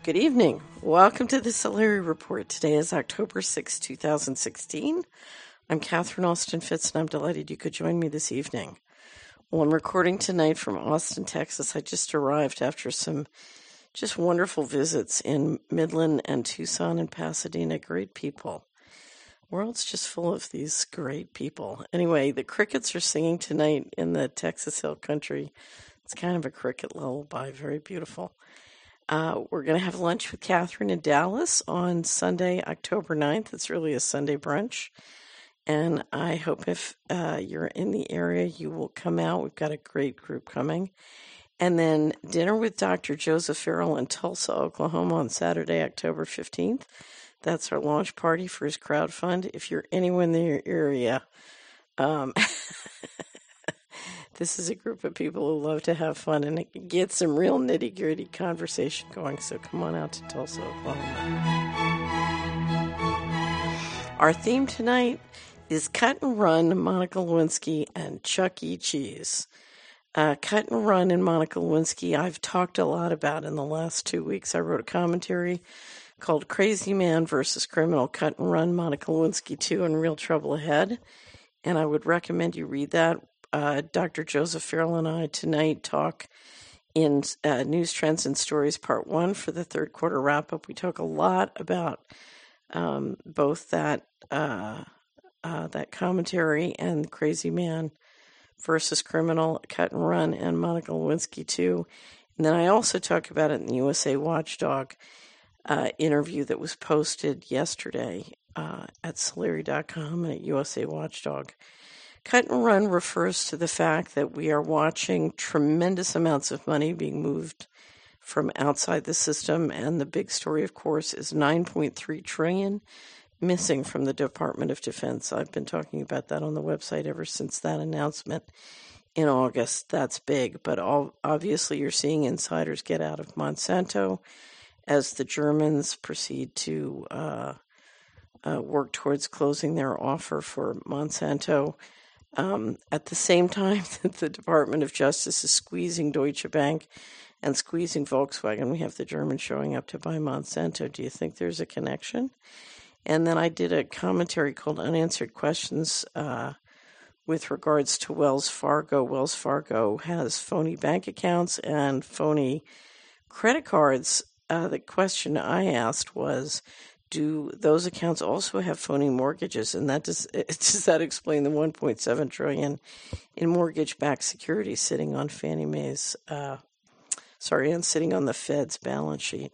Good evening. Welcome to the Solari Report. Today is October 6, 2016. I'm Catherine Austin Fitz, and I'm delighted you could join me this evening. Well, I'm recording tonight from Austin, Texas. I just arrived after some just wonderful visits in Midland and Tucson and Pasadena. Great people. The world's just full of these great people. Anyway, the crickets are singing tonight in the Texas Hill Country. It's kind of a cricket lullaby, very beautiful. We're going to have lunch with Catherine in Dallas on Sunday, October 9th. It's really a Sunday brunch. And I hope if you're in the area, you will come out. We've got a great group coming. And then dinner with Dr. Joseph Farrell in Tulsa, Oklahoma on Saturday, October 15th. That's our launch party for his crowdfund. If you're anywhere in the area, this is a group of people who love to have fun and get some real nitty-gritty conversation going. So come on out to Tulsa, Oklahoma. Our theme tonight is Cut and Run, Monica Lewinsky, and Chuck E. Cheese. Cut and Run and Monica Lewinsky I've talked a lot about in the last 2 weeks. I wrote a commentary called Crazy Man versus Criminal, Cut and Run, Monica Lewinsky 2, and Real Trouble Ahead. And I would recommend you read that. Dr. Joseph Farrell and I tonight talk in News, Trends, and Stories Part 1 for the third quarter wrap-up. We talk a lot about both that commentary and Crazy Man versus Criminal, Cut and Run, and Monica Lewinsky 2. And then I also talk about it in the USA Watchdog interview that was posted yesterday at Solari.com and at USA Watchdog. Cut and Run refers to the fact that we are watching tremendous amounts of money being moved from outside the system, and the big story, of course, is $9.3 trillion missing from the Department of Defense. I've been talking about that on the website ever since that announcement in August. That's big, but obviously you're seeing insiders get out of Monsanto as the Germans proceed to work towards closing their offer for Monsanto. At the same time that the Department of Justice is squeezing Deutsche Bank and squeezing Volkswagen, we have the Germans showing up to buy Monsanto. Do you think there's a connection? And then I did a commentary called Unanswered Questions with regards to Wells Fargo. Wells Fargo has phony bank accounts and phony credit cards. The question I asked was, do those accounts also have phony mortgages? And does that explain the $1.7 trillion in mortgage-backed securities sitting on Fannie Mae's, and sitting on the Fed's balance sheet?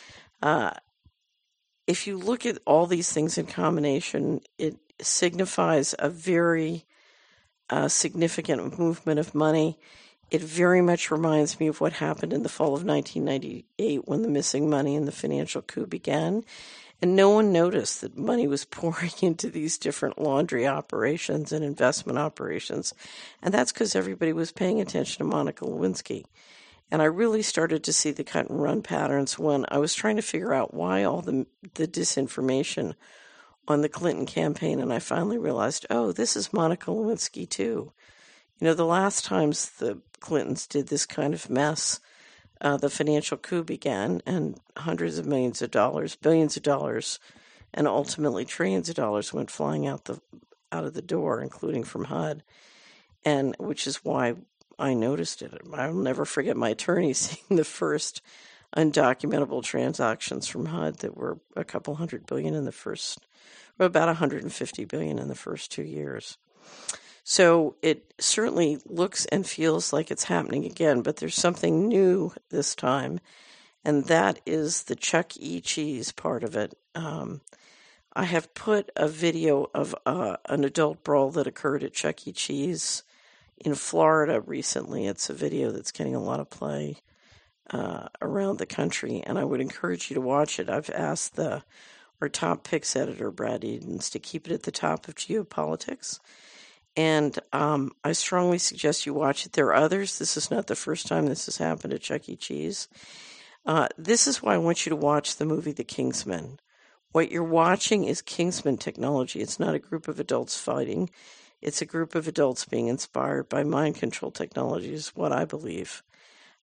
If you look at all these things in combination, it signifies a very significant movement of money. It very much reminds me of what happened in the fall of 1998 when the missing money in the financial coup began. And no one noticed that money was pouring into these different laundry operations and investment operations. And that's because everybody was paying attention to Monica Lewinsky. And I really started to see the cut and run patterns when I was trying to figure out why all the disinformation on the Clinton campaign. And I finally realized, this is Monica Lewinsky too. You know, the last times the Clintons did this kind of mess, the financial coup began, and hundreds of millions of dollars, billions of dollars, and ultimately trillions of dollars went flying out of the door, including from HUD, and which is why I noticed it. I'll never forget my attorney seeing the first undocumentable transactions from HUD that were a couple $100 billion in the first, or about $150 billion in the first 2 years. So it certainly looks and feels like it's happening again, but there's something new this time, and that is the Chuck E. Cheese part of it. I have put a video of an adult brawl that occurred at Chuck E. Cheese in Florida recently. It's a video that's getting a lot of play around the country, and I would encourage you to watch it. I've asked our top picks editor, Brad Edens, to keep it at the top of geopolitics. And I strongly suggest you watch it. There are others. This is not the first time this has happened at Chuck E. Cheese. This is why I want you to watch the movie The Kingsman. What you're watching is Kingsman technology. It's not a group of adults fighting. It's a group of adults being inspired by mind control technology, is what I believe.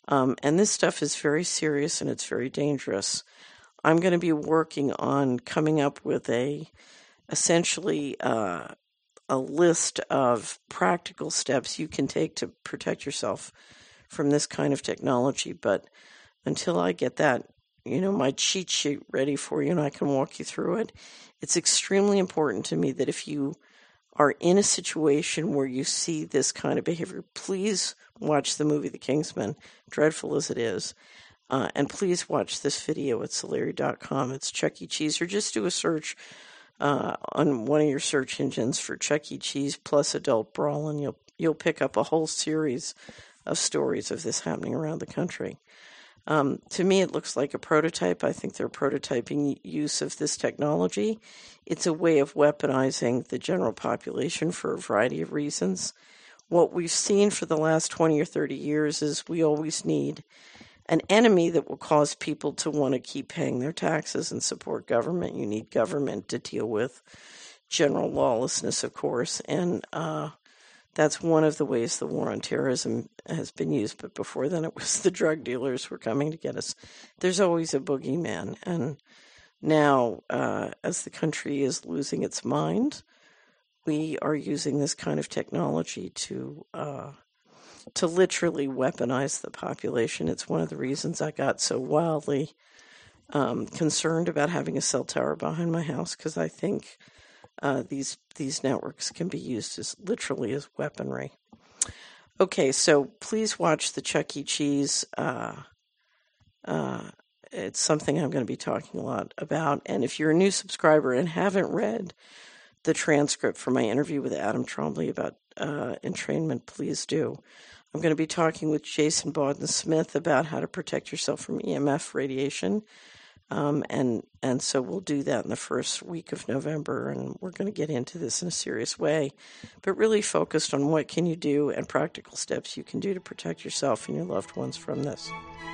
And this stuff is very serious and it's very dangerous. I'm going to be working on coming up with essentially a list of practical steps you can take to protect yourself from this kind of technology. But until I get that, my cheat sheet ready for you and I can walk you through it, it's extremely important to me that if you are in a situation where you see this kind of behavior, please watch the movie The Kingsman, dreadful as it is. And please watch this video at Solari.com. It's Chuck E. Cheese, or just do a search on one of your search engines for Chuck E. Cheese plus adult brawl, and you'll pick up a whole series of stories of this happening around the country. To me, it looks like a prototype. I think they're prototyping use of this technology. It's a way of weaponizing the general population for a variety of reasons. What we've seen for the last 20 or 30 years is we always need an enemy that will cause people to want to keep paying their taxes and support government. You need government to deal with general lawlessness, of course, and that's one of the ways the war on terrorism has been used. But before then, it was the drug dealers were coming to get us. There's always a boogeyman, and now, as the country is losing its mind, we are using this kind of technology to literally weaponize the population. It's one of the reasons I got so wildly concerned about having a cell tower behind my house, because I think these networks can be used as literally as weaponry. Okay, so please watch the Chuck E. Cheese. It's something I'm going to be talking a lot about. And if you're a new subscriber and haven't read the transcript from my interview with Adam Trombley about entrainment, please do. I'm going to be talking with Jason Bawden-Smith about how to protect yourself from EMF radiation. And so we'll do that in the first week of November, and we're going to get into this in a serious way, but really focused on what can you do and practical steps you can do to protect yourself and your loved ones from this.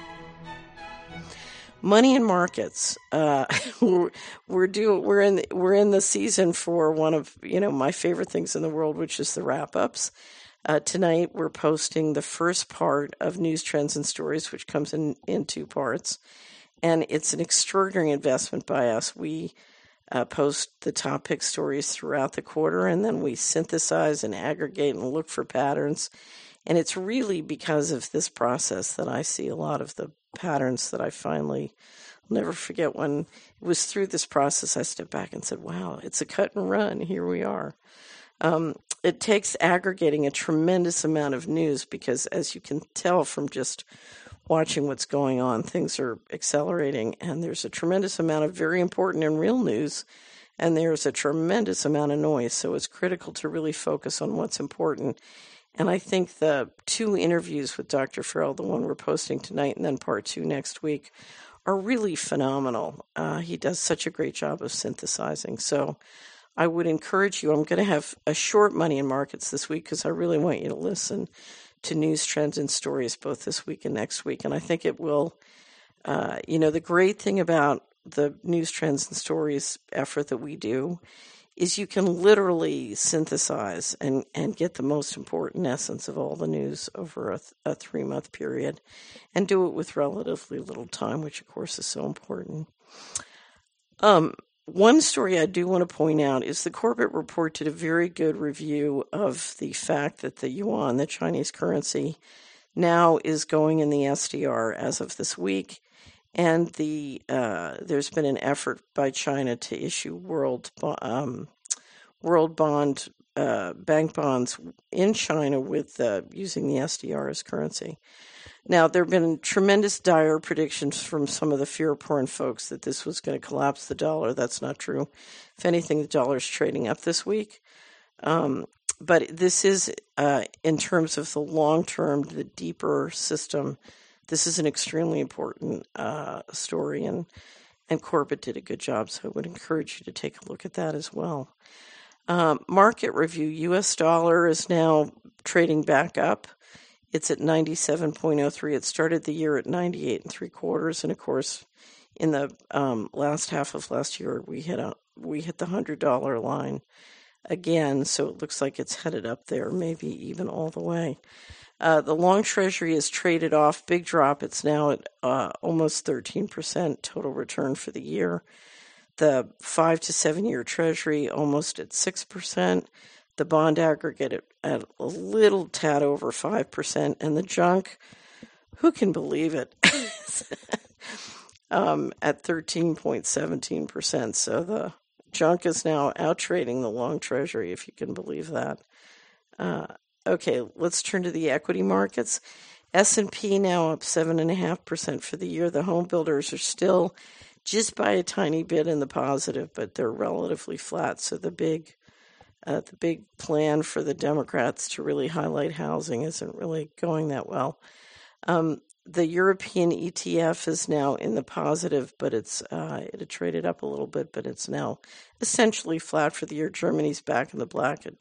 Money and markets. We're in the season for one of my favorite things in the world, which is the wrap-ups. Tonight we're posting the first part of News, Trends, and Stories, which comes in 2 parts. And it's an extraordinary investment by us. We post the top pick stories throughout the quarter, and then we synthesize and aggregate and look for patterns. And it's really because of this process that I see a lot of the patterns that I finally, I'll never forget when it was through this process I stepped back and said, wow, it's a cut and run. Here we are. It takes aggregating a tremendous amount of news because, as you can tell from just watching what's going on, things are accelerating, and there's a tremendous amount of very important and real news, and there's a tremendous amount of noise. So it's critical to really focus on what's important. And I think the 2 interviews with Dr. Farrell, the one we're posting tonight and then part 2 next week, are really phenomenal. He does such a great job of synthesizing. So I would encourage you. I'm going to have a short Money and Markets this week because I really want you to listen to News, Trends, and Stories both this week and next week. And I think it will, the great thing about the News, Trends, and Stories effort that we do is you can literally synthesize and get the most important essence of all the news over a 3-month period and do it with relatively little time, which, of course, is so important. One story I do want to point out is the Corbett Report did a very good review of the fact that the yuan, the Chinese currency, now is going in the SDR as of this week, and there's been an effort by China to issue world bond bank bonds in China with using the SDR as currency. Now, there have been tremendous dire predictions from some of the fear-porn folks that this was going to collapse the dollar. That's not true. If anything, the dollar is trading up this week. But this is, in terms of the long-term, the deeper system, this is an extremely important story, and Corbett did a good job, so I would encourage you to take a look at that as well. Market review, U.S. dollar is now trading back up. It's at 97.03. It started the year at 98 3/4, and of course, in the last half of last year, we hit the $100 line. again, so it looks like it's headed up there, maybe even all the way. The long Treasury is traded off, big drop. It's now at almost 13% total return for the year. The 5 to 7 year Treasury almost at 6%. The bond aggregate at a little tad over 5%. And the junk, who can believe it, at 13.17%. So the junk is now out trading the long Treasury, if you can believe that. Okay, let's turn to the equity markets. S&P now up 7.5% for the year. The home builders are still just by a tiny bit in the positive, but they're relatively flat. So the big plan for the Democrats to really highlight housing isn't really going that well. The European ETF is now in the positive, but it had traded up a little bit, but it's now essentially flat for the year. Germany's back in the black at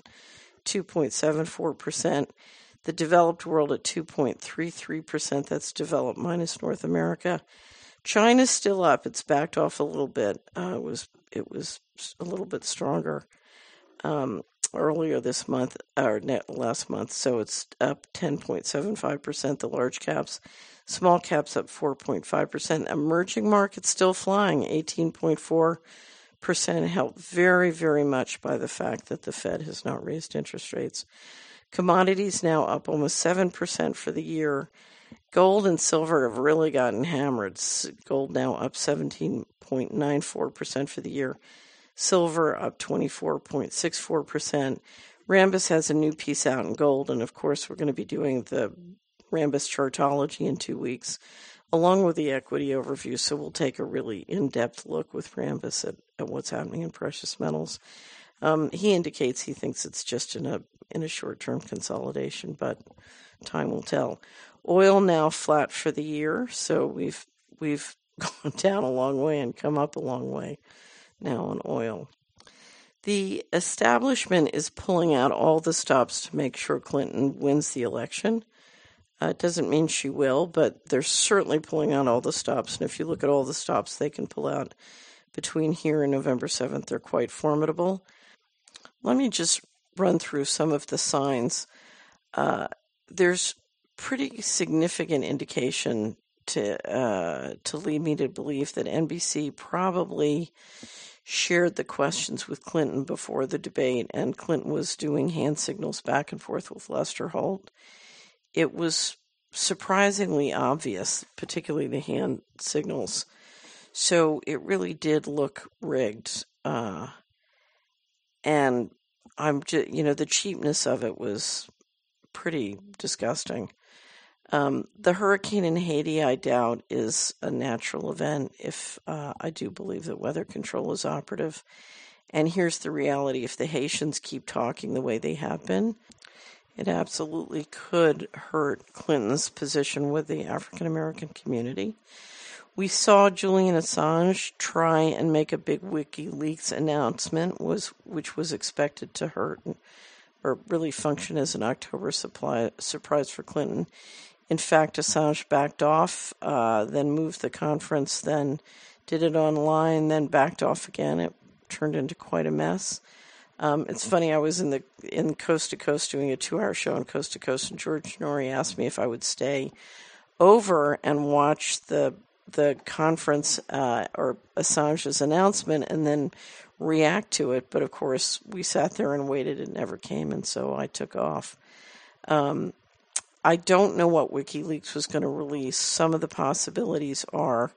2.74%. The developed world at 2.33%. That's developed minus North America. China's still up. It's backed off a little bit. It was a little bit stronger earlier this month or last month. So it's up 10.75%. The large caps, small caps up 4.5%. Emerging markets still flying, 18.4%, helped very, very much by the fact that the Fed has not raised interest rates. Commodities now up almost 7% for the year. Gold and silver have really gotten hammered. Gold now up 17.94% for the year. Silver up 24.64%. Rambus has a new piece out in gold, and of course we're going to be doing the Rambus Chartology in 2 weeks, along with the equity overview, so we'll take a really in-depth look with Rambus at what's happening in precious metals. He indicates he thinks it's just in a short-term consolidation, but time will tell. Oil now flat for the year, so we've gone down a long way and come up a long way now on oil. The establishment is pulling out all the stops to make sure Clinton wins the election. It doesn't mean she will, but they're certainly pulling out all the stops. And if you look at all the stops they can pull out between here and November 7th, they're quite formidable. Let me just run through some of the signs. There's pretty significant indication to lead me to believe that NBC probably shared the questions with Clinton before the debate, and Clinton was doing hand signals back and forth with Lester Holt. It was surprisingly obvious, particularly the hand signals. So it really did look rigged. And the cheapness of it was pretty disgusting. The hurricane in Haiti, I doubt, is a natural event if I do believe that weather control is operative. And here's the reality. If the Haitians keep talking the way they have been, it absolutely could hurt Clinton's position with the African-American community. We saw Julian Assange try and make a big WikiLeaks announcement, which was expected to hurt or really function as an October surprise for Clinton. In fact, Assange backed off, then moved the conference, then did it online, then backed off again. It turned into quite a mess. It's funny, I was in Coast to Coast doing a 2-hour show on Coast to Coast, and George Norrie asked me if I would stay over and watch the conference or Assange's announcement and then react to it. But of course, we sat there and waited. It never came, and so I took off. I don't know what WikiLeaks was going to release. Some of the possibilities are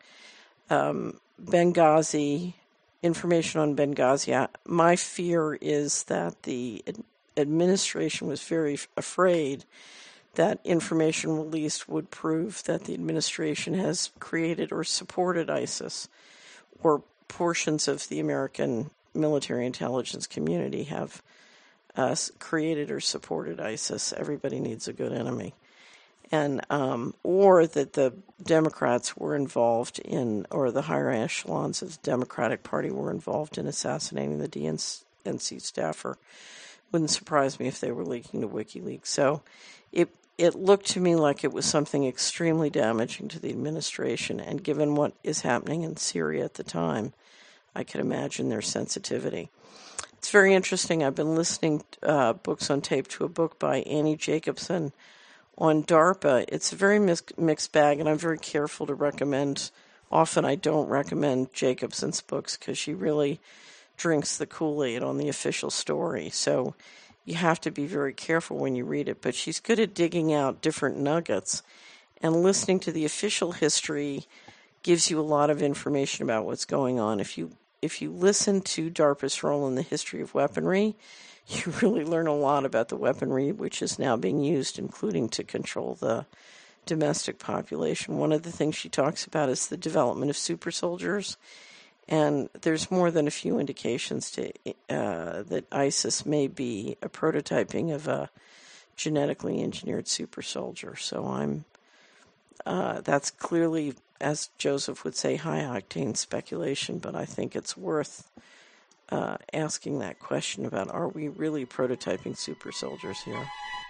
Benghazi, information on Benghazi. My fear is that the administration was very afraid that information released would prove that the administration has created or supported ISIS, or portions of the American military intelligence community have created or supported ISIS. Everybody needs a good enemy. And or that the Democrats were involved in, or the higher echelons of the Democratic Party were involved in assassinating the DNC staffer. Wouldn't surprise me if they were leaking to WikiLeaks. So it looked to me like it was something extremely damaging to the administration, and given what is happening in Syria at the time, I could imagine their sensitivity. It's very interesting. I've been listening books on tape to a book by Annie Jacobson on DARPA. It's a very mixed bag, and I'm very careful to recommend. Often I don't recommend Jacobson's books because she really drinks the Kool-Aid on the official story. So you have to be very careful when you read it. But she's good at digging out different nuggets, and listening to the official history gives you a lot of information about what's going on. If you listen to DARPA's role in the history of weaponry, you really learn a lot about the weaponry which is now being used, including to control the domestic population. One of the things she talks about is the development of super soldiers, and there's more than a few indications that ISIS may be a prototyping of a genetically engineered super soldier. So that's clearly, as Joseph would say, high-octane speculation, but I think it's worth asking that question about, are we really prototyping super soldiers here?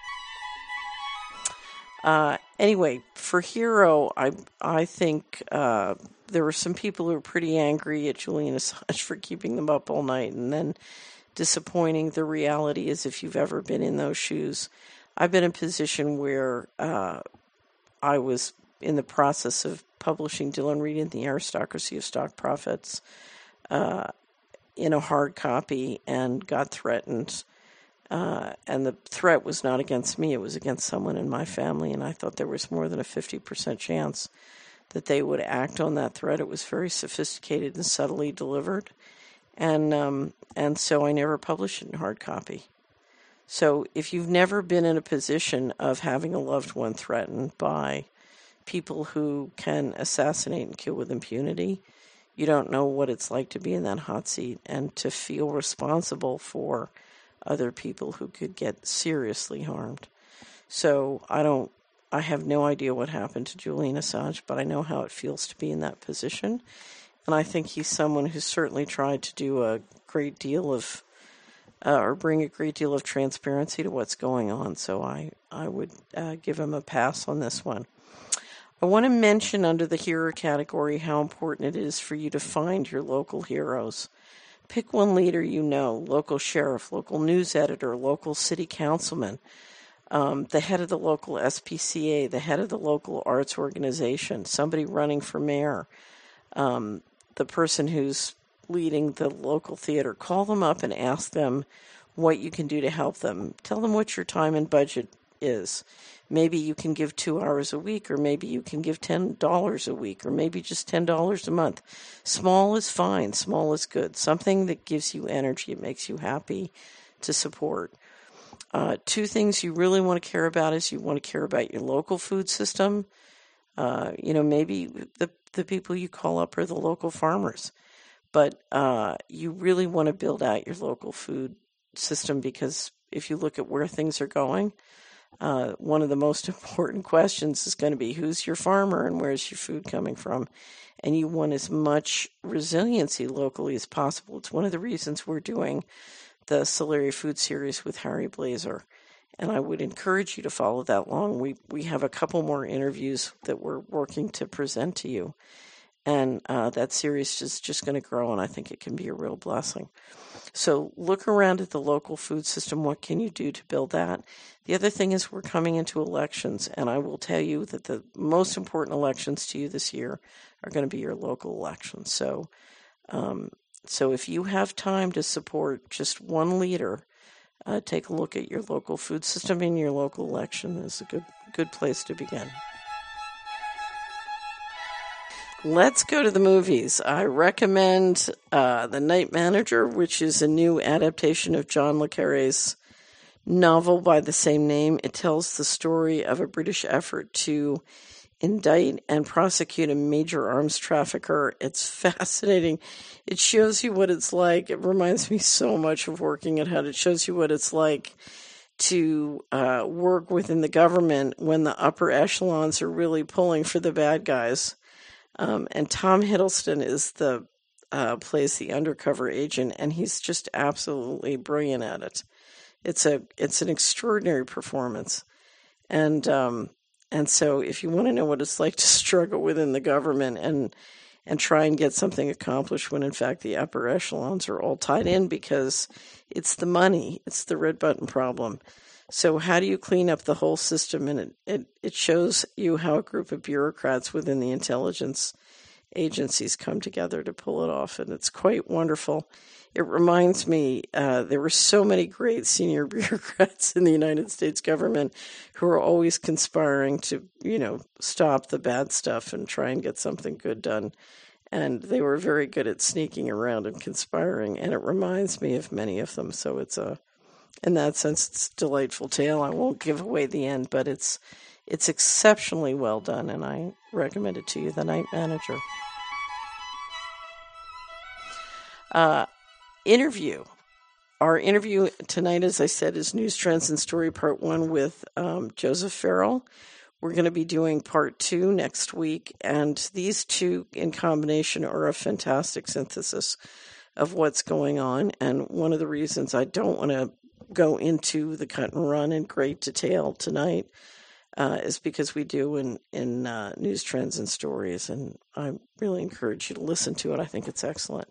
Anyway, for Hero, I think there were some people who were pretty angry at Julian Assange for keeping them up all night and then disappointing. The reality is, if you've ever been in those shoes, I've been in a position where I was in the process of publishing Dillon Read and the Aristocracy of Stock Profits in a hard copy and got threatened. And the threat was not against me, it was against someone in my family, and I thought there was more than a 50% chance that they would act on that threat. It was very sophisticated and subtly delivered, and so I never published it in hard copy. So if you've never been in a position of having a loved one threatened by people who can assassinate and kill with impunity, you don't know what it's like to be in that hot seat and to feel responsible for other people who could get seriously harmed. So I have no idea what happened to Julian Assange, but I know how it feels to be in that position. And I think he's someone who's certainly tried to do a great deal of, or bring a great deal of transparency to what's going on. So I would give him a pass on this one. I want to mention under the hero category how important it is for you to find your local heroes. Pick one leader you know, local sheriff, local news editor, local city councilman, the head of the local SPCA, the head of the local arts organization, somebody running for mayor, the person who's leading the local theater. Call them up and ask them what you can do to help them. Tell them what your time and budget is. Maybe you can give 2 hours a week, or maybe you can give $10 a week, or maybe just $10 a month. Small is fine. Small is good. Something that gives you energy, it makes you happy to support. Two things you really want to care about is you want to care about your local food system. Maybe the people you call up are the local farmers, but you really want to build out your local food system, because if you look at where things are going, one of the most important questions is going to be, who's your farmer and where's your food coming from? And you want as much resiliency locally as possible. It's one of the reasons we're doing the Solari Food Series with Harry Blazer. And I would encourage you to follow that along. We have a couple more interviews that we're working to present to you. And that series is just going to grow, and I think it can be a real blessing. So look around at the local food system. What can you do to build that? The other thing is we're coming into elections, and I will tell you that the most important elections to you this year are going to be your local elections. So if you have time to support just one leader, take a look at your local food system, and your local election is a good place to begin. Let's go to the movies. I recommend The Night Manager, which is a new adaptation of John le Carré's novel by the same name. It tells the story of a British effort to indict and prosecute a major arms trafficker. It's fascinating. It shows you what it's like. It reminds me so much of working at HUD. It shows you what it's like to work within the government when the upper echelons are really pulling for the bad guys. And Tom Hiddleston is plays the undercover agent, and he's just absolutely brilliant at it. It's an extraordinary performance, and so if you want to know what it's like to struggle within the government and try and get something accomplished when in fact the upper echelons are all tied in because it's the money, it's the red button problem. So how do you clean up the whole system? And it shows you how a group of bureaucrats within the intelligence agencies come together to pull it off, and it's quite wonderful. It reminds me, there were so many great senior bureaucrats in the United States government who are always conspiring to, stop the bad stuff and try and get something good done. And they were very good at sneaking around and conspiring, and it reminds me of many of them. So in that sense, it's a delightful tale. I won't give away the end, but it's exceptionally well done, and I recommend it to you, The Night Manager. Interview. Our interview tonight, as I said, is News Trends and Story Part 1 with Joseph Farrell. We're going to be doing Part 2 next week, and these two in combination are a fantastic synthesis of what's going on. And one of the reasons I don't want to go into the cut and run in great detail tonight is because we do in News Trends and Stories, and I really encourage you to listen to it. I think it's excellent.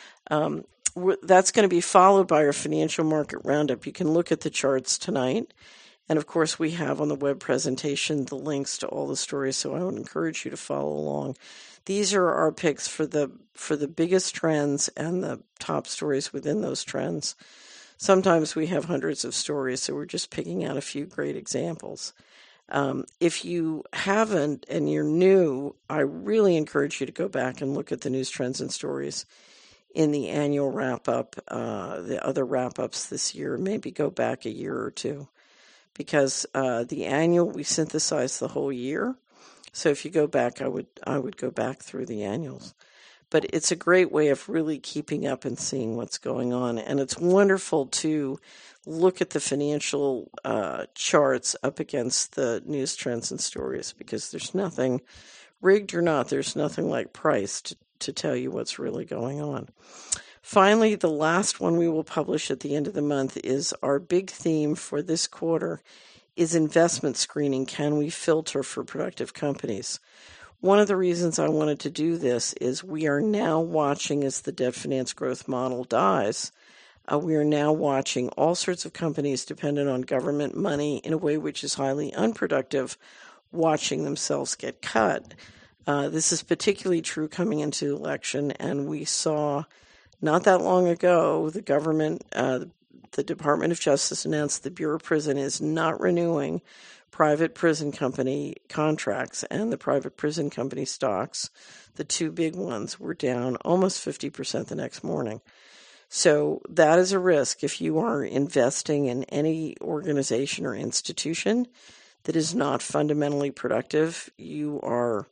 That's going to be followed by our financial market roundup. You can look at the charts tonight. And of course, we have on the web presentation the links to all the stories, so I would encourage you to follow along. These are our picks for the biggest trends and the top stories within those trends. Sometimes we have hundreds of stories, so we're just picking out a few great examples. If you haven't and you're new, I really encourage you to go back and look at the News Trends and Stories in the annual wrap-up, the other wrap-ups this year, maybe go back a year or two. Because the annual, we synthesize the whole year. So if you go back, I would go back through the annuals. But it's a great way of really keeping up and seeing what's going on. And it's wonderful to look at the financial charts up against the News Trends and Stories, because there's nothing, rigged or not, there's nothing like price to tell you what's really going on. Finally, the last one we will publish at the end of the month is our big theme for this quarter is investment screening. Can we filter for productive companies? One of the reasons I wanted to do this is we are now watching as the debt finance growth model dies. We are now watching all sorts of companies dependent on government money in a way which is highly unproductive, watching themselves get cut. This is particularly true coming into election, and we saw not that long ago, the government, the Department of Justice announced the Bureau of Prison is not renewing private prison company contracts, and the private prison company stocks, the two big ones, were down almost 50% the next morning. So that is a risk if you are investing in any organization or institution that is not fundamentally productive. You are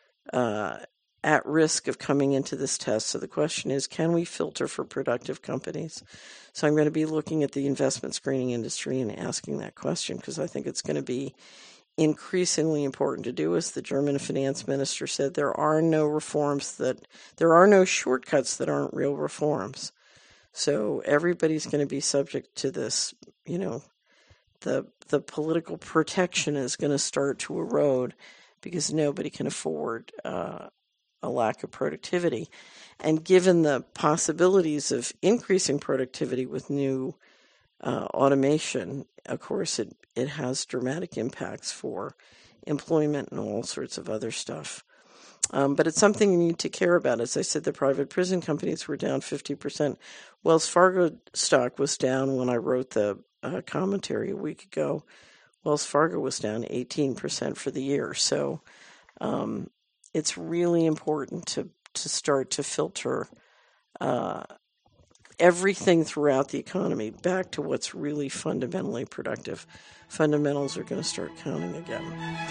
at risk of coming into this test. So the question is, can we filter for productive companies? So I'm going to be looking at the investment screening industry and asking that question, because I think it's going to be increasingly important to do. As the German finance minister said, there are no shortcuts that aren't real reforms. So everybody's going to be subject to this, the political protection is going to start to erode because nobody can afford a lack of productivity. And given the possibilities of increasing productivity with new automation, of course, it has dramatic impacts for employment and all sorts of other stuff. But it's something you need to care about. As I said, the private prison companies were down 50%. Wells Fargo stock was down when I wrote the commentary a week ago. Wells Fargo was down 18% for the year. So it's really important to start to filter everything throughout the economy back to what's really fundamentally productive. Fundamentals are going to start counting again.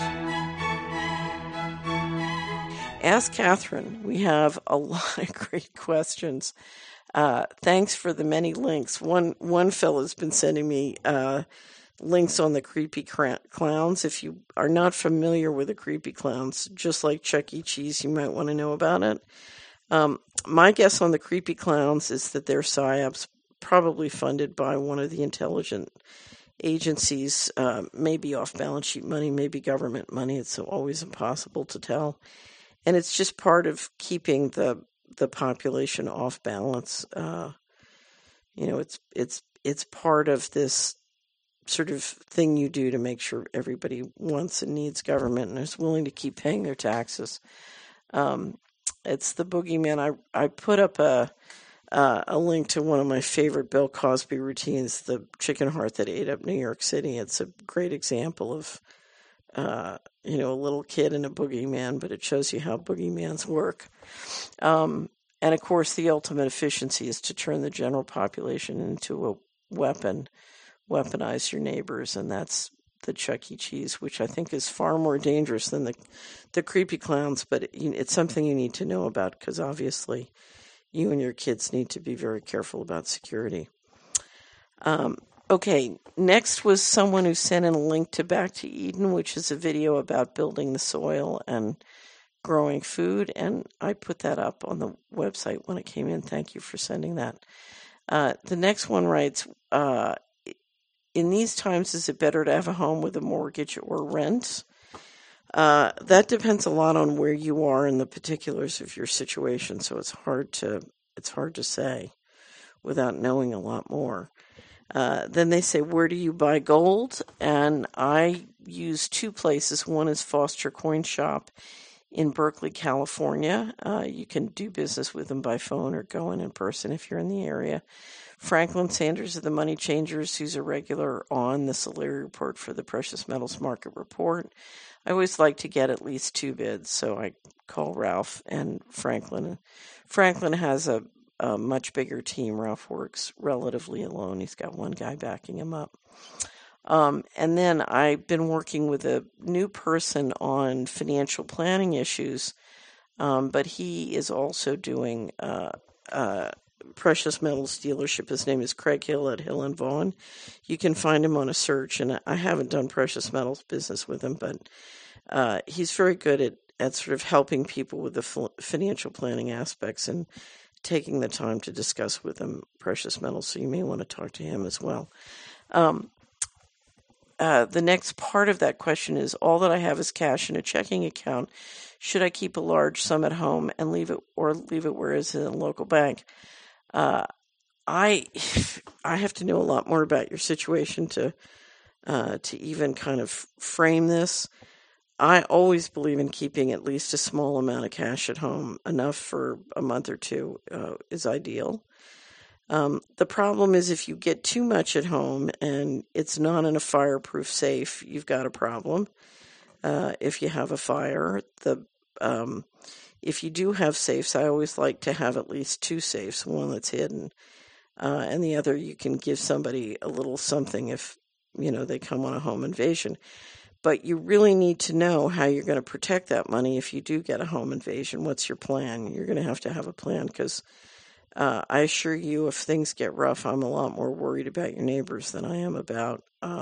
Ask Catherine. We have a lot of great questions. Thanks for the many links. One fellow's been sending me links on the creepy clowns. If you are not familiar with the creepy clowns, just like Chuck E. Cheese, you might want to know about it. My guess on the creepy clowns is that they're PSYOPs, probably funded by one of the intelligence agencies, maybe off-balance sheet money, maybe government money. It's always impossible to tell. And it's just part of keeping the population off balance. It's part of this sort of thing you do to make sure everybody wants and needs government and is willing to keep paying their taxes. It's the boogeyman. I put up a link to one of my favorite Bill Cosby routines, the chicken heart that ate up New York City. It's a great example of, a little kid and a boogeyman, but it shows you how boogeymans work. And of course, the ultimate efficiency is to turn the general population into a weapon, weaponize your neighbors, and that's the Chuck E. Cheese, which I think is far more dangerous than the creepy clowns, but it's something you need to know about because obviously you and your kids need to be very careful about security. Okay, next was someone who sent in a link to Back to Eden, which is a video about building the soil and growing food, and I put that up on the website when it came in. Thank you for sending that. The next one writes, in these times, is it better to have a home with a mortgage or rent? That depends a lot on where you are and the particulars of your situation, so it's hard to say without knowing a lot more. Then they say, where do you buy gold? And I use two places. One is Foster Coin Shop in Berkeley, California. You can do business with them by phone or go in person if you're in the area. Franklin Sanders of the Money Changers, who's a regular on the Solari Report for the Precious Metals Market Report. I always like to get at least two bids, so I call Ralph and Franklin. Franklin has a much bigger team. Ralph works relatively alone. He's got one guy backing him up. And then I've been working with a new person on financial planning issues, but he is also doing precious metals dealership. His name is Craig Hill at Hill and Vaughn. You can find him on a search, and I haven't done precious metals business with him, but he's very good at sort of helping people with the financial planning aspects and taking the time to discuss with them precious metals, so you may want to talk to him as well. The next part of that question is, all that I have is cash in a checking account. Should I keep a large sum at home and leave it where it is in a local bank? I have to know a lot more about your situation to even kind of frame this. I always believe in keeping at least a small amount of cash at home. Enough for a month or two is ideal. The problem is if you get too much at home and it's not in a fireproof safe, you've got a problem. If you have a fire, if you do have safes, I always like to have at least two safes, one that's hidden, and the other you can give somebody a little something if, they come on a home invasion. But you really need to know how you're going to protect that money if you do get a home invasion. What's your plan? You're going to have a plan because I assure you, if things get rough, I'm a lot more worried about your neighbors than I am about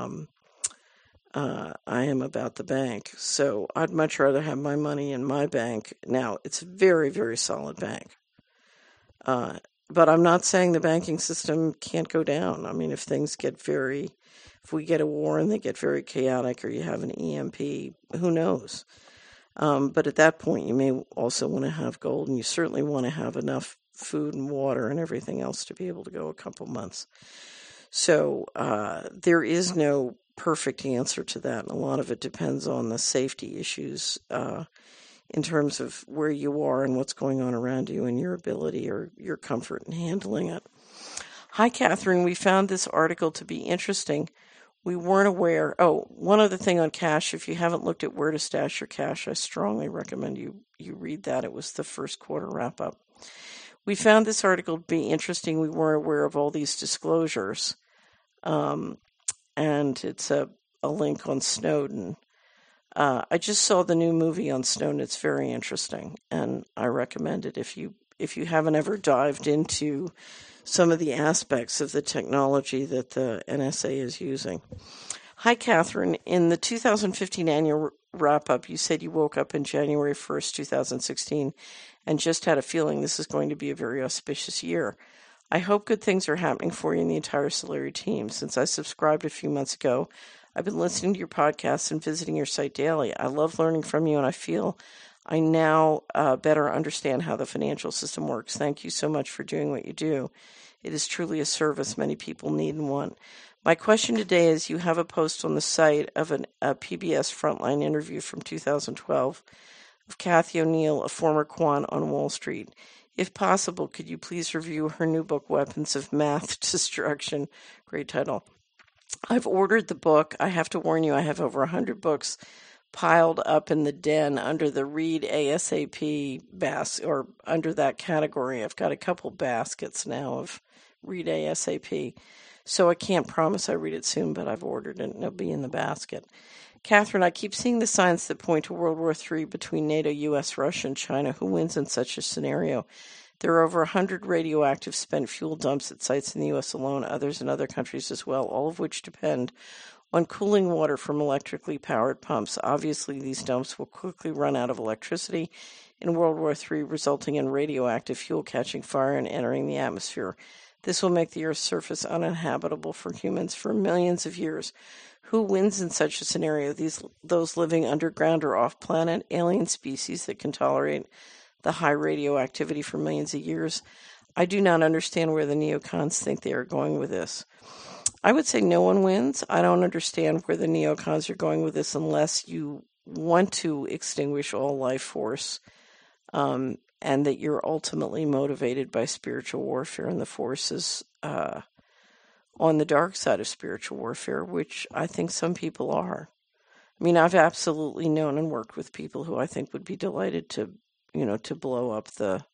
the bank. So I'd much rather have my money in my bank. Now, it's a very, very solid bank. But I'm not saying the banking system can't go down. I mean, if we get a war and they get very chaotic or you have an EMP, who knows? But at that point, you may also want to have gold, and you certainly want to have enough food and water and everything else to be able to go a couple months. So there is no perfect answer to that, and a lot of it depends on the safety issues in terms of where you are and what's going on around you and your ability or your comfort in handling it. Hi, Catherine. We found this article to be interesting. We weren't aware. Oh, one other thing on cash. If you haven't looked at where to stash your cash, I strongly recommend you read that. It was the first quarter wrap-up. We found this article to be interesting. We weren't aware of all these disclosures. And it's a link on Snowden. I just saw the new movie on Snowden. It's very interesting, and I recommend it if you haven't ever dived into some of the aspects of the technology that the NSA is using. Hi, Catherine. In the 2015 annual wrap-up, you said you woke up in January 1st, 2016, and just had a feeling this is going to be a very auspicious year. I hope good things are happening for you and the entire Solari team. Since I subscribed a few months ago, I've been listening to your podcasts and visiting your site daily. I love learning from you, and I feel I now better understand how the financial system works. Thank you so much for doing what you do. It is truly a service many people need and want. My question today is, you have a post on the site of a PBS Frontline interview from 2012 of Cathy O'Neil, a former quant on Wall Street. If possible, could you please review her new book, Weapons of Math Destruction? Great title. I've ordered the book. I have to warn you, I have over 100 books piled up in the den under the Read ASAP basket, or under that category. I've got a couple baskets now of Read ASAP. So I can't promise I read it soon, but I've ordered it and it'll be in the basket. Catherine, I keep seeing the signs that point to World War III between NATO, US, Russia, and China. Who wins in such a scenario? There are over 100 radioactive spent fuel dumps at sites in the U.S. alone, others in other countries as well, all of which depend on cooling water from electrically powered pumps. Obviously, these dumps will quickly run out of electricity in World War III, resulting in radioactive fuel catching fire and entering the atmosphere. This will make the Earth's surface uninhabitable for humans for millions of years. Who wins in such a scenario? Those living underground or off-planet, alien species that can tolerate the high radioactivity for millions of years? I do not understand where the neocons think they are going with this. I would say no one wins. I don't understand where the neocons are going with this unless you want to extinguish all life force, and that you're ultimately motivated by spiritual warfare and the forces on the dark side of spiritual warfare, which I think some people are. I mean, I've absolutely known and worked with people who I think would be delighted to blow up the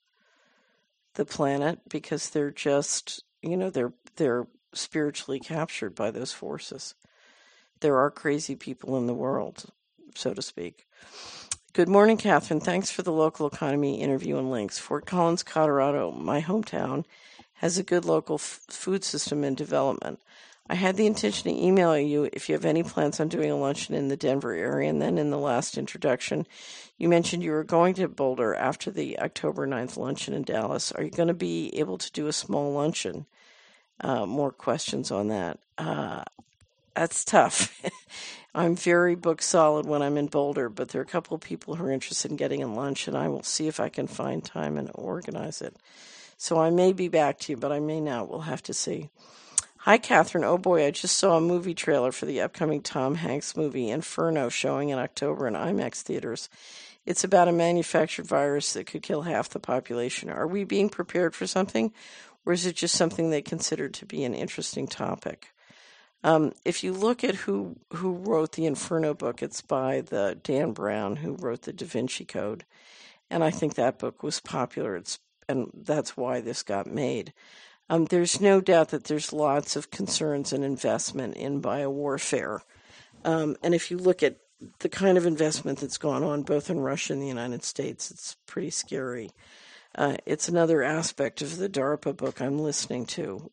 planet, because they're just, they're spiritually captured by those forces. There are crazy people in the world, so to speak. Good morning, Catherine. Thanks for the local economy interview and links. Fort Collins, Colorado, my hometown, has a good local food system in development. I had the intention to email you if you have any plans on doing a luncheon in the Denver area. And then in the last introduction, you mentioned you were going to Boulder after the October 9th luncheon in Dallas. Are you going to be able to do a small luncheon? More questions on that. That's tough. I'm very book solid when I'm in Boulder, but there are a couple of people who are interested in getting a lunch, and I will see if I can find time and organize it. So I may be back to you, but I may not. We'll have to see. Hi, Catherine. Oh boy, I just saw a movie trailer for the upcoming Tom Hanks movie Inferno showing in October in IMAX theaters. It's about a manufactured virus that could kill half the population. Are we being prepared for something, or is it just something they consider to be an interesting topic? If you look at who wrote the Inferno book, it's by the Dan Brown, who wrote the Da Vinci Code, and I think that book was popular. And that's why this got made. There's no doubt that there's lots of concerns and investment in biowarfare. And if you look at the kind of investment that's gone on both in Russia and the United States, it's pretty scary. It's another aspect of the DARPA book I'm listening to.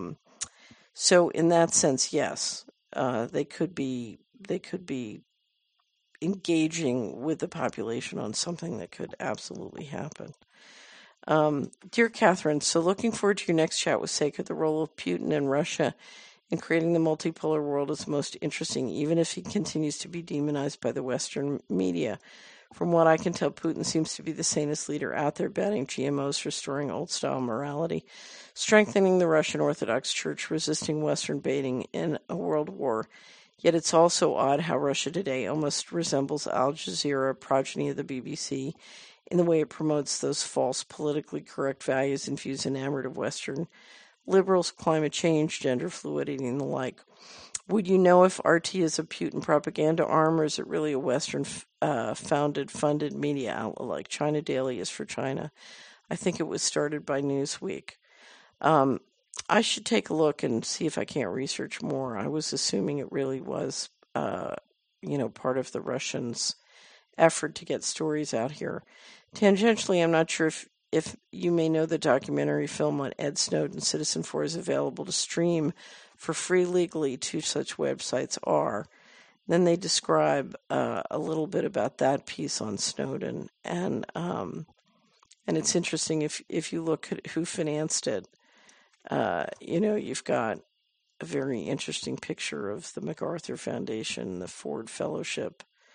So in that sense, yes, they could be engaging with the population on something that could absolutely happen. Dear Catherine, so looking forward to your next chat with Seika. The role of Putin and Russia in creating the multipolar world is most interesting, even if he continues to be demonized by the Western media. From what I can tell, Putin seems to be the sanest leader out there, banning GMOs, restoring old-style morality, strengthening the Russian Orthodox Church, resisting Western baiting in a world war. Yet it's also odd how Russia today almost resembles Al Jazeera, progeny of the BBC, in the way it promotes those false, politically correct values and views enamored of Western liberals, climate change, gender fluidity, and the like. Would you know if RT is a Putin propaganda arm, or is it really a Western funded media outlet like China Daily is for China? I think it was started by Newsweek. I should take a look and see if I can't research more. I was assuming it really was, part of the Russians' effort to get stories out here. Tangentially, I'm not sure if you may know the documentary film on Ed Snowden, Citizen4 is available to stream for free legally. Two such websites are. Then they describe a little bit about that piece on Snowden, and it's interesting if you look at who financed it. You've got a very interesting picture of the MacArthur Foundation, the Ford Fellowship,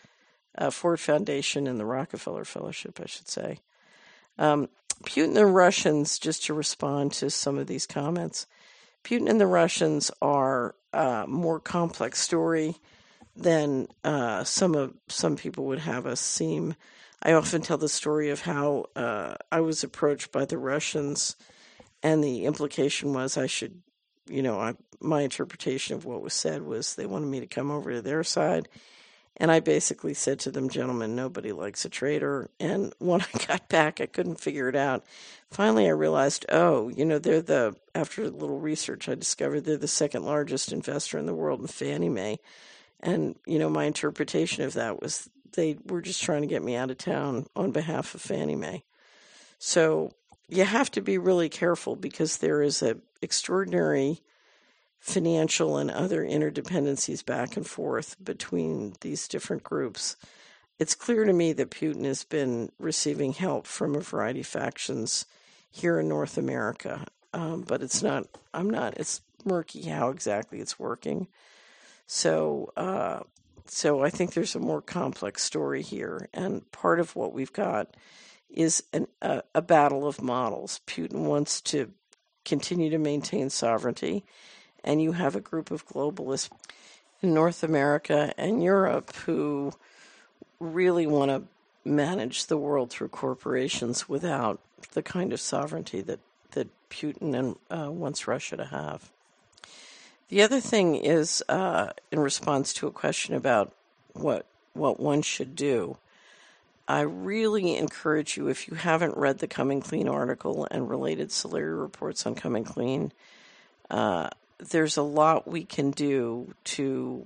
Ford Foundation and the Rockefeller Fellowship, I should say. Putin and the Russians, just to respond to some of these comments, Putin and the Russians are a more complex story than some people would have us seem. I often tell the story of how I was approached by the Russians, and the implication was I should, my interpretation of what was said was they wanted me to come over to their side. And I basically said to them, gentlemen, nobody likes a traitor. And when I got back, I couldn't figure it out. Finally, I realized, after a little research, I discovered they're the second largest investor in the world in Fannie Mae. And, my interpretation of that was they were just trying to get me out of town on behalf of Fannie Mae. So you have to be really careful because there is an extraordinary financial and other interdependencies back and forth between these different groups. It's clear to me that Putin has been receiving help from a variety of factions here in North America, but it's murky how exactly it's working. So I think there's a more complex story here, and part of what we've got is a battle of models. Putin wants to continue to maintain sovereignty, and you have a group of globalists in North America and Europe who really want to manage the world through corporations without the kind of sovereignty that Putin wants Russia to have. The other thing is, in response to a question about what one should do, I really encourage you, if you haven't read the Coming Clean article and related Solari reports on Coming Clean, there's a lot we can do to,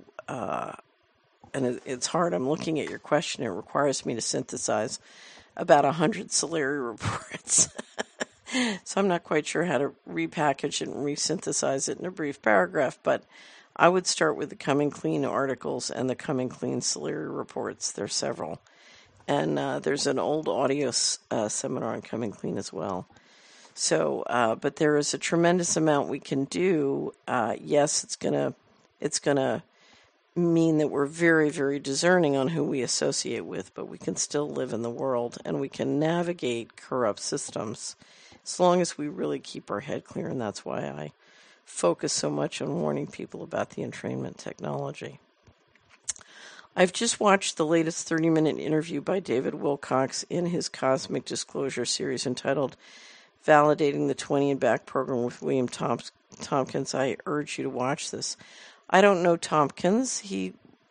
and it's hard. I'm looking at your question. It requires me to synthesize about 100 Solari reports. So I'm not quite sure how to repackage it and resynthesize it in a brief paragraph, but I would start with the Coming Clean articles and the Coming Clean Solari reports. There's several. And there's an old audio seminar on Coming Clean as well. So, but there is a tremendous amount we can do. Yes, it's gonna mean that we're very, very discerning on who we associate with, but we can still live in the world and we can navigate corrupt systems as long as we really keep our head clear. And that's why I focus so much on warning people about the entrainment technology. I've just watched the latest 30-minute interview by David Wilcox in his Cosmic Disclosure series entitled Validating the 20 and Back program with William Tompkins. I urge you to watch this. I don't know Tompkins. He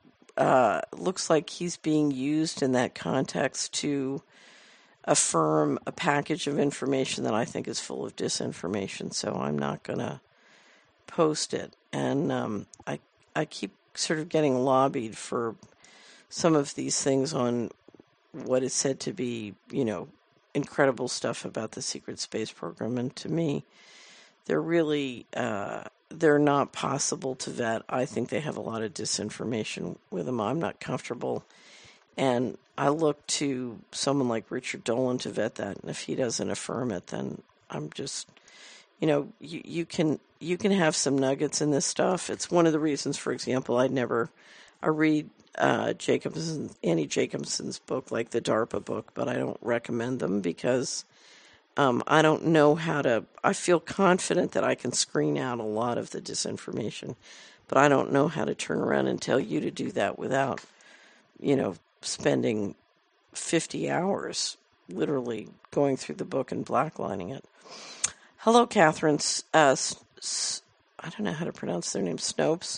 looks like he's being used in that context to affirm a package of information that I think is full of disinformation, so I'm not going to post it. And I keep sort of getting lobbied for some of these things on what is said to be, incredible stuff about the secret space program. And to me, they're really, they're not possible to vet. I think they have a lot of disinformation with them. I'm not comfortable. And I look to someone like Richard Dolan to vet that. And if he doesn't affirm it, then I'm just, you can have some nuggets in this stuff. It's one of the reasons, for example, I read Annie Jacobson's book, like the DARPA book, but I don't recommend them because I don't know I feel confident that I can screen out a lot of the disinformation, but I don't know how to turn around and tell you to do that without, spending 50 hours literally going through the book and blacklining it. Hello, Catherine. I don't know how to pronounce their name. Snoops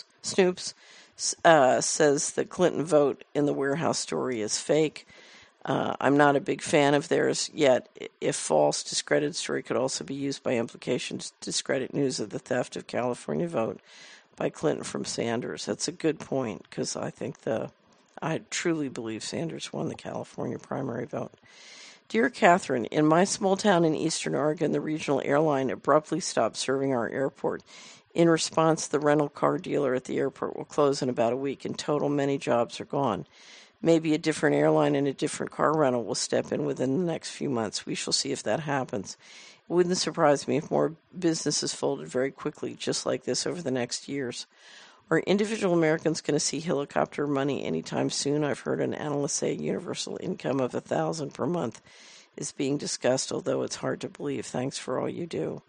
says the Clinton vote in the warehouse story is fake. I'm not a big fan of theirs, yet if false, discredited story could also be used by implication to discredit news of the theft of California vote by Clinton from Sanders. That's a good point, because I truly believe Sanders won the California primary vote. Dear Catherine, in my small town in eastern Oregon, the regional airline abruptly stopped serving our airport. In response, the rental car dealer at the airport will close in about a week. In total, many jobs are gone. Maybe a different airline and a different car rental will step in within the next few months. We shall see if that happens. It wouldn't surprise me if more businesses folded very quickly, just like this, over the next years. Are individual Americans going to see helicopter money anytime soon? I've heard an analyst say a universal income of $1,000 per month is being discussed, although it's hard to believe. Thanks for all you do.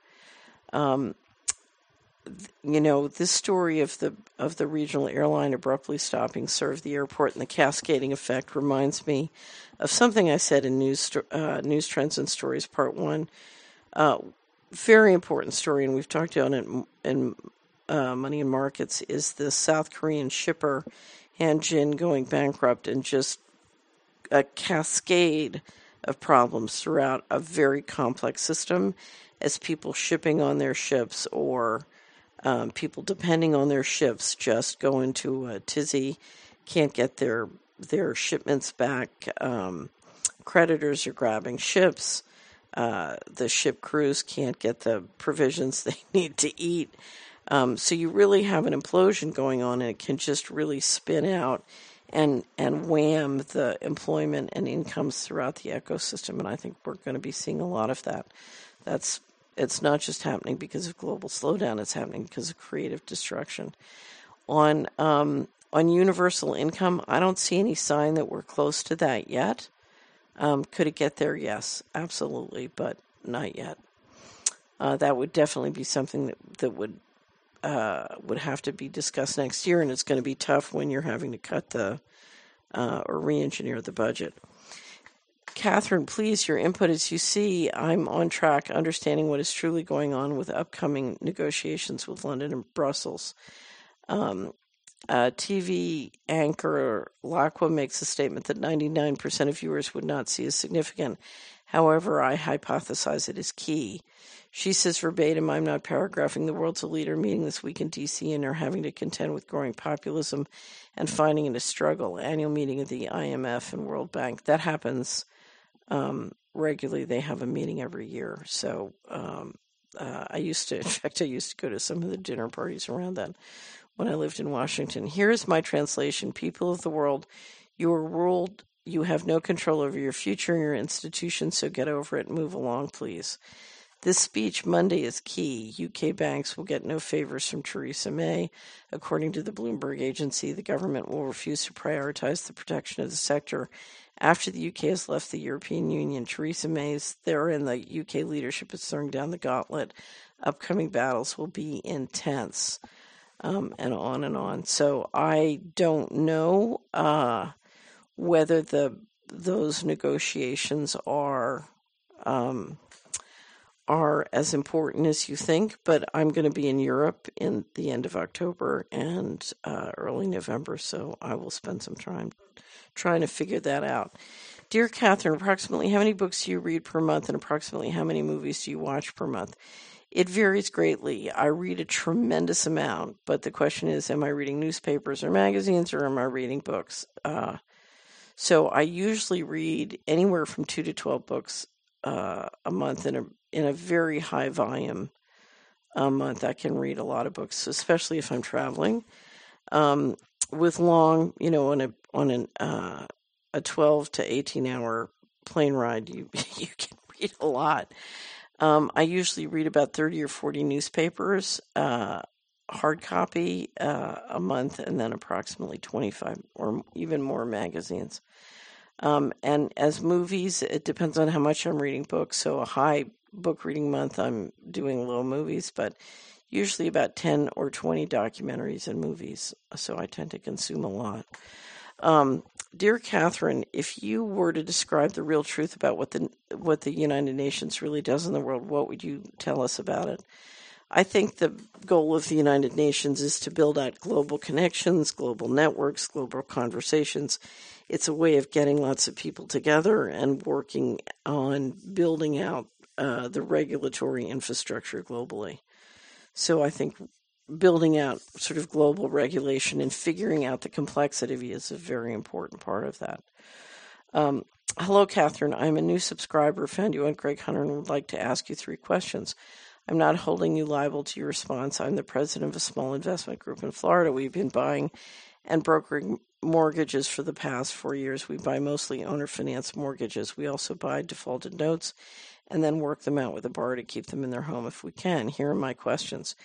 This story of the regional airline abruptly stopping serve the airport and the cascading effect reminds me of something I said in News Trends and Stories Part 1. Very important story, and we've talked about it in Money and Markets, is the South Korean shipper Hanjin going bankrupt, and just a cascade of problems throughout a very complex system as people shipping on their ships or people depending on their ships just go into a tizzy, can't get their shipments back. Creditors are grabbing ships. The ship crews can't get the provisions they need to eat. So you really have an implosion going on, and it can just really spin out and wham the employment and incomes throughout the ecosystem. And I think we're going to be seeing a lot of that. It's not just happening because of global slowdown, it's happening because of creative destruction. On universal income, I don't see any sign that we're close to that yet. Could it get there? Yes, absolutely, but not yet. That would definitely be something that would have to be discussed next year, and it's going to be tough when you're having to cut or re-engineer the budget. Catherine, please, your input. As you see, I'm on track understanding what is truly going on with upcoming negotiations with London and Brussels. TV anchor Lacqua makes a statement that 99% of viewers would not see as significant. However, I hypothesize it is key. She says verbatim, I'm not paragraphing, the world's a leader meeting this week in D.C. and are having to contend with growing populism and finding it a struggle. Annual meeting of the IMF and World Bank. That happens regularly. They have a meeting every year. So I used to go to some of the dinner parties around that when I lived in Washington. Here is my translation. People of the world, you are ruled. You have no control over your future and your institutions, so get over it and move along, please. This speech Monday is key. UK banks will get no favors from Theresa May. According to the Bloomberg agency, the government will refuse to prioritize the protection of the sector after the UK has left the European Union. Theresa May's there and the UK leadership is throwing down the gauntlet. Upcoming battles will be intense, and on and on. So I don't know whether those negotiations are as important as you think, but I'm going to be in Europe in the end of October and early November, so I will spend some time trying to figure that out. Dear Catherine, approximately how many books do you read per month, and approximately how many movies do you watch per month? It varies greatly. I read a tremendous amount, but the question is, am I reading newspapers or magazines, or am I reading books? So I usually read anywhere from 2 to 12 books a month in a very high volume month. I can read a lot of books, especially if I'm traveling. With long, on a 12 to 18 hour plane ride, you can read a lot. I usually read about 30 or 40 newspapers, hard copy a month, and then approximately 25 or even more magazines. And as movies, it depends on how much I'm reading books. So a high book reading month, I'm doing low movies, but usually about 10 or 20 documentaries and movies. So I tend to consume a lot. Dear Catherine, if you were to describe the real truth about what the United Nations really does in the world, what would you tell us about it? I think the goal of the United Nations is to build out global connections, global networks, global conversations. It's a way of getting lots of people together and working on building out the regulatory infrastructure globally. So I think building out sort of global regulation and figuring out the complexity is a very important part of that. Hello, Catherine. I'm a new subscriber, found you on Greg Hunter, and would like to ask you 3 questions. I'm not holding you liable to your response. I'm the president of a small investment group in Florida. We've been buying and brokering mortgages for the past 4 years. We buy mostly owner-financed mortgages. We also buy defaulted notes and then work them out with a borrower to keep them in their home if we can. Here are my questions.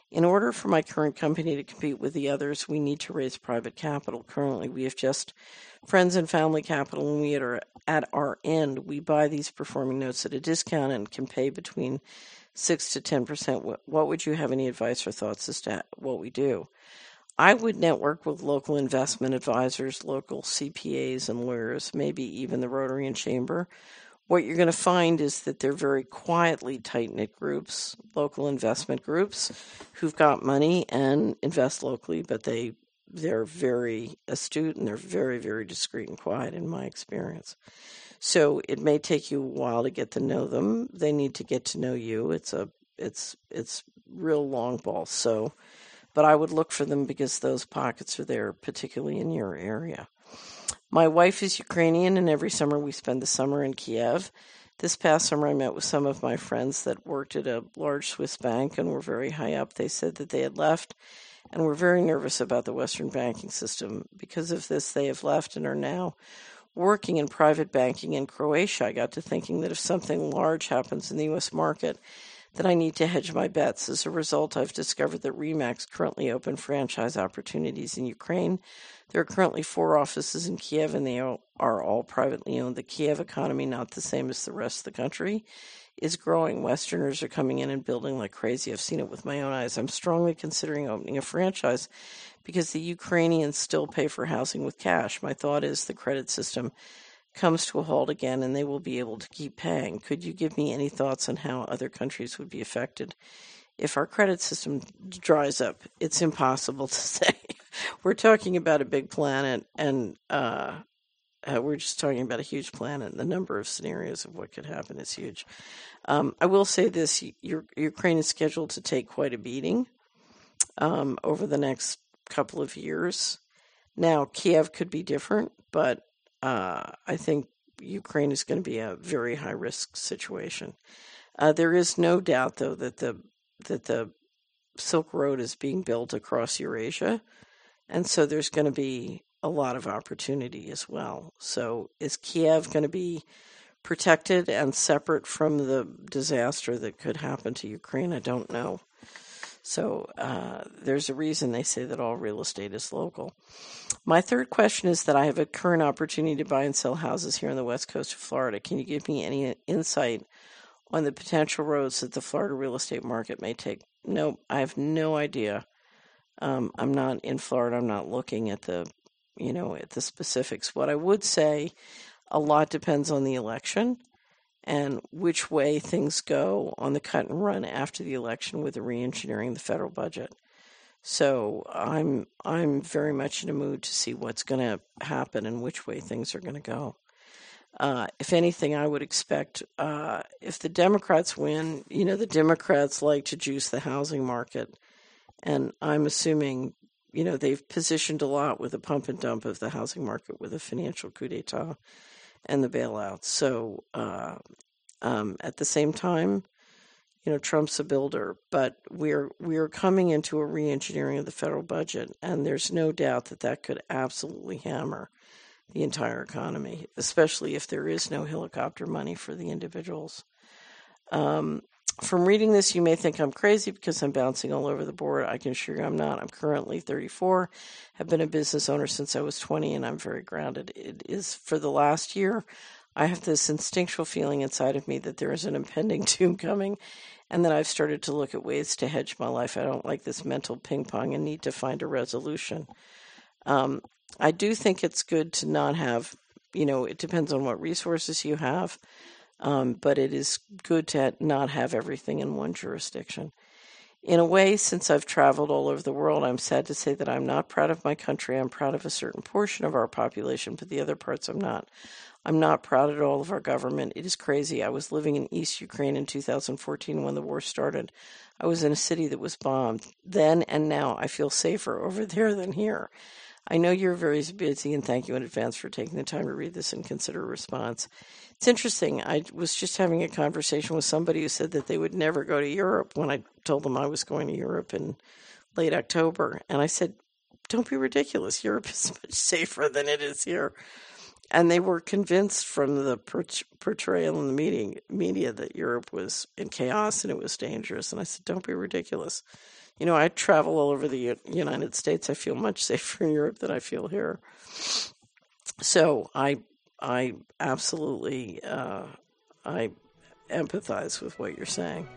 In order for my current company to compete with the others, we need to raise private capital. Currently, we have just friends and family capital, and we are at our end. We buy these performing notes at a discount and can pay between 6 to 10%. What would you have any advice or thoughts as to what we do? I would network with local investment advisors, local CPAs and lawyers, maybe even the Rotary and Chamber. What you're going to find is that they're very quietly tight-knit groups, local investment groups, who've got money and invest locally, but they're very astute and they're very, very discreet and quiet in my experience. So it may take you a while to get to know them. They need to get to know you. It's real long ball. So, but I would look for them because those pockets are there, particularly in your area. My wife is Ukrainian, and every summer we spend the summer in Kiev. This past summer I met with some of my friends that worked at a large Swiss bank and were very high up. They said that they had left and were very nervous about the Western banking system. Because of this, they have left and are now working in private banking in Croatia. I got to thinking that if something large happens in the U.S. market, that I need to hedge my bets. As a result, I've discovered that RE/MAX currently open franchise opportunities in Ukraine. There are currently 4 offices in Kiev, and they are all privately owned. The Kiev economy, not the same as the rest of the country, is growing. Westerners are coming in and building like crazy. I've seen it with my own eyes. I'm strongly considering opening a franchise because the Ukrainians still pay for housing with cash. My thought is the credit system comes to a halt again and they will be able to keep paying. Could you give me any thoughts on how other countries would be affected if our credit system dries up? It's impossible to say. We're talking about a big planet, and we're just talking about a huge planet, and the number of scenarios of what could happen is huge. I will say this, Ukraine is scheduled to take quite a beating over the next couple of years. Now, Kiev could be different, but I think Ukraine is going to be a very high-risk situation. There is no doubt, though, that the Silk Road is being built across Eurasia, and so there's going to be a lot of opportunity as well. So is Kiev going to be protected and separate from the disaster that could happen to Ukraine? I don't know. So there's a reason they say that all real estate is local. My third question is that I have a current opportunity to buy and sell houses here on the west coast of Florida. Can you give me any insight on the potential roads that the Florida real estate market may take? No, I have no idea. I'm not in Florida. I'm not looking at the specifics. What I would say, a lot depends on the election and which way things go on the cut and run after the election with the re-engineering the federal budget. So I'm very much in a mood to see what's going to happen and which way things are going to go. If anything, I would expect if the Democrats win, the Democrats like to juice the housing market. And I'm assuming, they've positioned a lot with the pump and dump of the housing market with the financial coup d'etat and the bailouts. So at the same time, Trump's a builder, but we're coming into a re-engineering of the federal budget, and there's no doubt that could absolutely hammer the entire economy, especially if there is no helicopter money for the individuals. From reading this, you may think I'm crazy because I'm bouncing all over the board. I can assure you I'm not. I'm currently 34, have been a business owner since I was 20, and I'm very grounded. It is for the last year, I have this instinctual feeling inside of me that there is an impending doom coming, and that I've started to look at ways to hedge my life. I don't like this mental ping pong and need to find a resolution. I do think it's good to not have, it depends on what resources you have. But it is good to not have everything in one jurisdiction. In a way, since I've traveled all over the world, I'm sad to say that I'm not proud of my country. I'm proud of a certain portion of our population, but the other parts I'm not. I'm not proud at all of our government. It is crazy. I was living in East Ukraine in 2014 when the war started. I was in a city that was bombed. Then and now I feel safer over there than here. I know you're very busy, and thank you in advance for taking the time to read this and consider a response. It's interesting. I was just having a conversation with somebody who said that they would never go to Europe when I told them I was going to Europe in late October. And I said, don't be ridiculous. Europe is much safer than it is here. And they were convinced from the portrayal in the media that Europe was in chaos and it was dangerous. And I said, don't be ridiculous. I travel all over the United States. I feel much safer in Europe than I feel here. So I absolutely I empathize with what you're saying.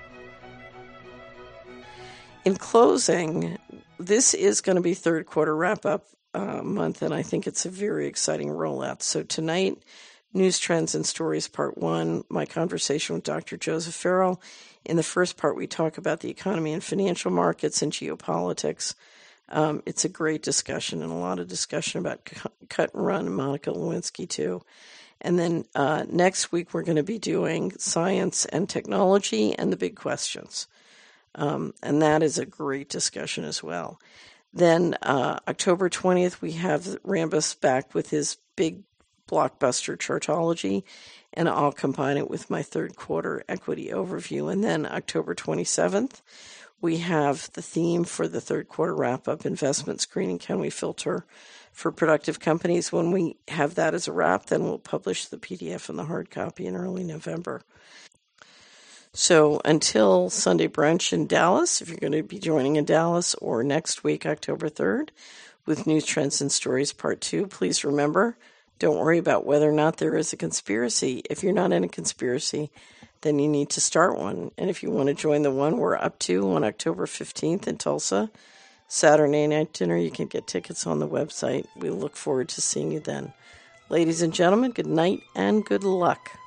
In closing, this is going to be third quarter wrap up month, and I think it's a very exciting rollout. So tonight, News Trends and Stories Part 1, my conversation with Dr. Joseph Farrell. In the first part, we talk about the economy and financial markets and geopolitics. It's a great discussion and a lot of discussion about cut and run and Monica Lewinsky too. And then next week, we're going to be doing science and technology and the big questions. And that is a great discussion as well. Then October 20th, we have Rambus back with his big blockbuster Chartology, and I'll combine it with my third quarter equity overview. And then October 27th, we have the theme for the third quarter wrap-up, investment screening, can we filter for productive companies? When we have that as a wrap, then we'll publish the PDF and the hard copy in early November. So until Sunday brunch in Dallas, if you're going to be joining in Dallas, or next week, October 3rd, with News Trends and Stories Part 2, please remember, don't worry about whether or not there is a conspiracy. If you're not in a conspiracy, then you need to start one. And if you want to join the one we're up to on October 15th in Tulsa, Saturday night dinner, you can get tickets on the website. We look forward to seeing you then. Ladies and gentlemen, good night and good luck.